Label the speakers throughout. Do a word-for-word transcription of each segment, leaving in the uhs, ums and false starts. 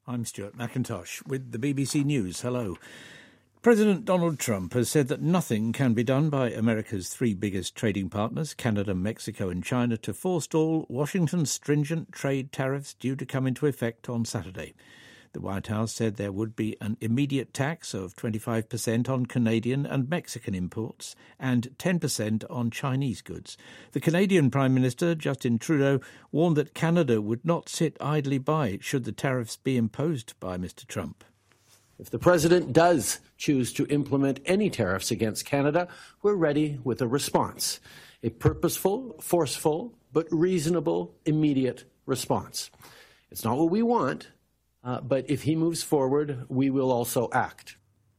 Speaker 1: I'm Stuart McIntosh with the B B C News. Hello. President Donald Trump has said that nothing can be done by America's three biggest trading partners, Canada, Mexico and China, to forestall Washington's stringent trade tariffs due to come into effect on Saturday. The White House said there would be an immediate tax of twenty-five percent on Canadian and Mexican imports and ten percent on Chinese goods. The Canadian Prime Minister, Justin Trudeau, warned that Canada would not sit idly by should the tariffs be imposed by Mister Trump.
Speaker 2: If the President does choose to implement any tariffs against Canada, we're ready with a response, a purposeful, forceful, but reasonable, immediate response. It's not what we want. Uh, but if he moves forward, we will also act.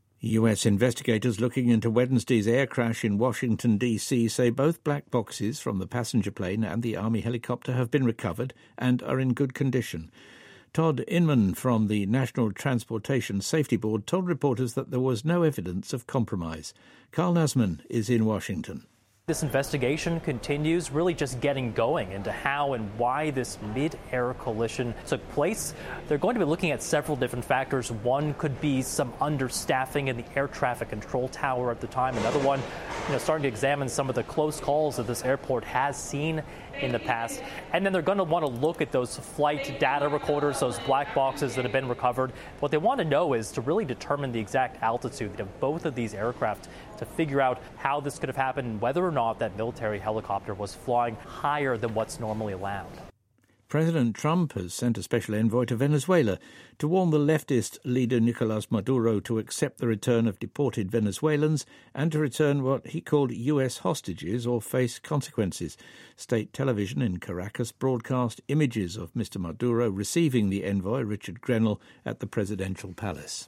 Speaker 1: U S investigators looking into Wednesday's air crash in Washington, D C say both black boxes from the passenger plane and the Army helicopter have been recovered and are in good condition. Todd Inman from the National Transportation Safety Board told reporters that there was no evidence of compromise. Carl Nasman is in Washington.
Speaker 3: This investigation continues, really just getting going into how and why this mid-air collision took place. They're going to be looking at several different factors. One could be some understaffing in the air traffic control tower at the time. Another one, you know, starting to examine some of the close calls that this airport has seen in the past. And then they're going to want to look at those flight data recorders, those black boxes that have been recovered. What they want to know is to really determine the exact altitude of both of these aircraft to figure out how this could have happened and whether or not that military helicopter was flying higher than what's normally allowed.
Speaker 1: President Trump has sent a special envoy to Venezuela to warn the leftist leader Nicolas Maduro to accept the return of deported Venezuelans and to return what he called U S hostages or face consequences. State television in Caracas broadcast images of Mister Maduro receiving the envoy, Richard Grenell, at the presidential palace.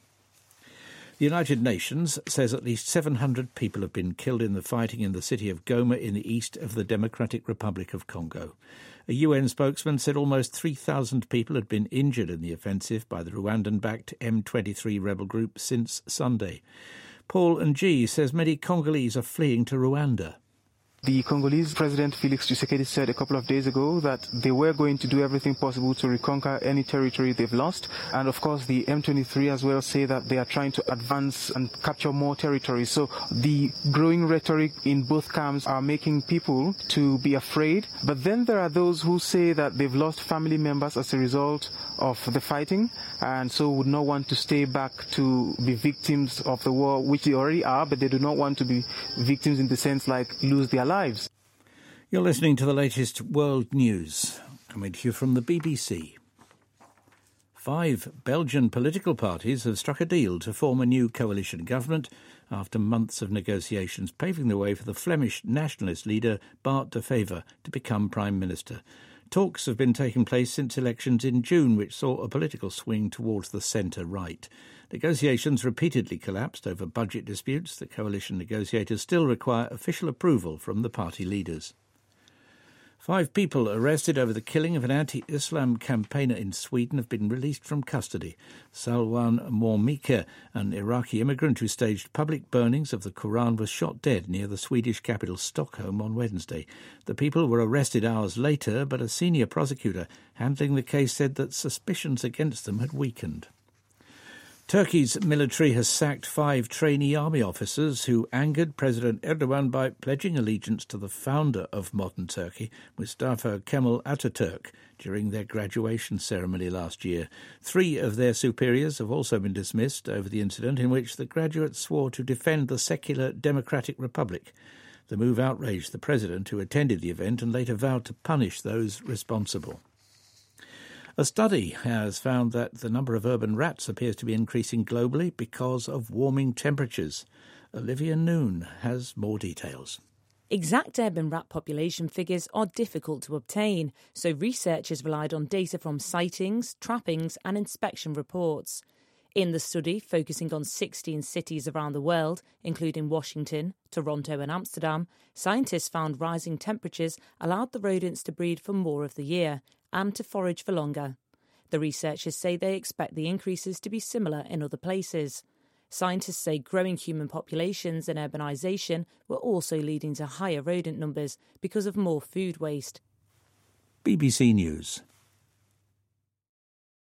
Speaker 1: The United Nations says at least seven hundred people have been killed in the fighting in the city of Goma in the east of the Democratic Republic of Congo. A U N spokesman said almost three thousand people had been injured in the offensive by the Rwandan-backed M twenty-three rebel group since Sunday. Paul Ng says many Congolese are fleeing to Rwanda.
Speaker 4: The Congolese President Felix Tshisekedi said a couple of days ago that they were going to do everything possible to reconquer any territory they've lost. And of course, the M twenty-three as well say that they are trying to advance and capture more territory. So the growing rhetoric in both camps are making people to be afraid. But then there are those who say that they've lost family members as a result of the fighting and so would not want to stay back to be victims of the war, which they already are, but they do not want to be victims in the sense like lose their lives.
Speaker 1: You're listening to the latest world news, coming to you from the B B C. Five Belgian political parties have struck a deal to form a new coalition government after months of negotiations, paving the way for the Flemish nationalist leader Bart de Wever to become Prime Minister. Talks have been taking place since elections in June, which saw a political swing towards the centre-right. Negotiations repeatedly collapsed over budget disputes. The coalition negotiators still require official approval from the party leaders. Five people arrested over the killing of an anti-Islam campaigner in Sweden have been released from custody. Salwan Mormike, an Iraqi immigrant who staged public burnings of the Quran, was shot dead near the Swedish capital Stockholm on Wednesday. The people were arrested hours later, but a senior prosecutor handling the case said that suspicions against them had weakened. Turkey's military has sacked five trainee army officers who angered President Erdogan by pledging allegiance to the founder of modern Turkey, Mustafa Kemal Ataturk, during their graduation ceremony last year. Three of their superiors have also been dismissed over the incident in which the graduates swore to defend the secular democratic republic. The move outraged the president, who attended the event and later vowed to punish those responsible. A study has found that the number of urban rats appears to be increasing globally because of warming temperatures. Olivia Noon has more details.
Speaker 5: Exact urban rat population figures are difficult to obtain, so researchers relied on data from sightings, trappings and inspection reports. In the study, focusing on sixteen cities around the world, including Washington, Toronto and Amsterdam, scientists found rising temperatures allowed the rodents to breed for more of the year and to forage for longer. The researchers say they expect the increases to be similar in other places. Scientists say growing human populations and urbanisation were also leading to higher rodent numbers because of more food waste.
Speaker 1: B B C News.